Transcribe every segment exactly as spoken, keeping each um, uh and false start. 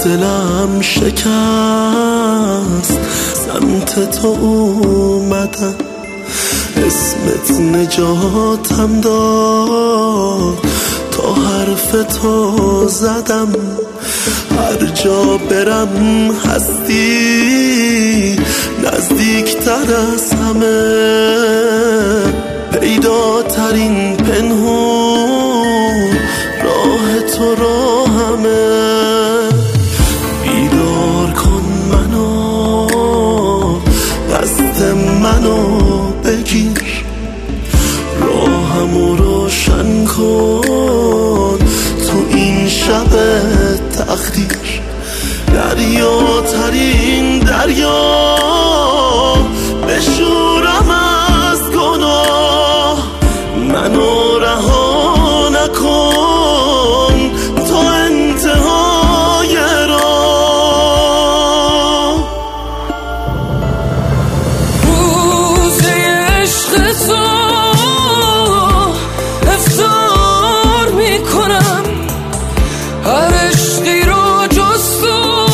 دلم شکست، سمت تو اومدم، اسمت نجاتم داد، تا حرف تو زدم، هر جا برم هستی نزدیکتر از همه، پیداترین پنهون راه تو راهمه، بیدار کن منو، دست منو بگیر، راهمو روشن کن تو این شب تقدیر، دریاترین دریا بشورم از گناه، منو رها نکن تا انتهای راه. روز عشق تو افطار میکنم، هر عشقی رو جز تو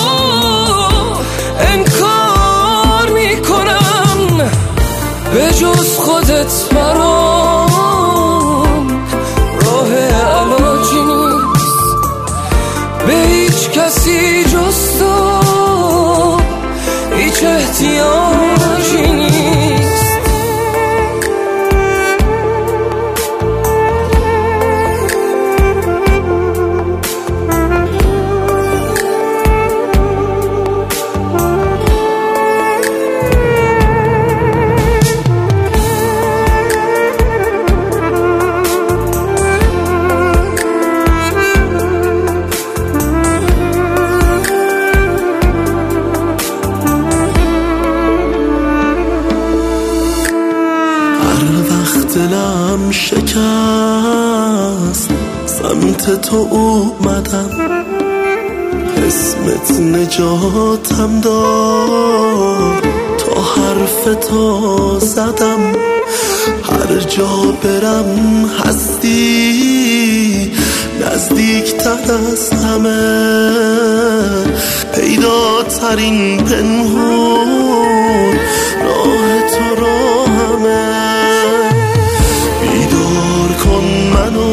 انکار میکنم، به جز خودت برام راه علاجی نیست، به هیچ کسی جز تو هیچ احتیاجی نیست. دلم شکست، سمت تو اومدم، اسمت نجاتم داد، تا حرف تو زدم، هر جا برم هستی نزدیکتر از همه، پیداترین پنهون راه تو راهمه، بیدار کن منو،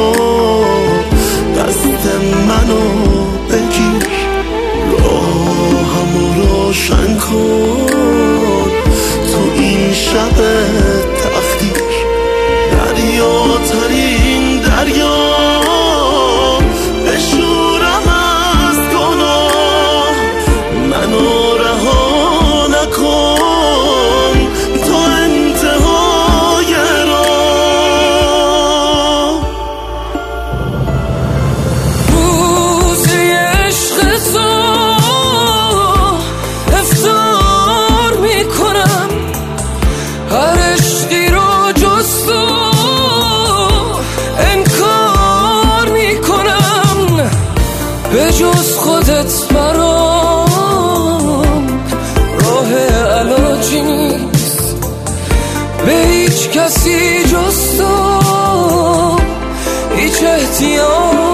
دست منو بگیر، راهمو روشن کن تو این شب تقدیر، دریاترین دریا بشورم از گناه، منو رها نکن تا انتهای راه. روز عشق تو افطار میکنم، هر عشقی رو جز تو انکار میکنم، به جز خودت برام راه علاجی نیست، به هیچ کسی جز تو هیچ احتیاج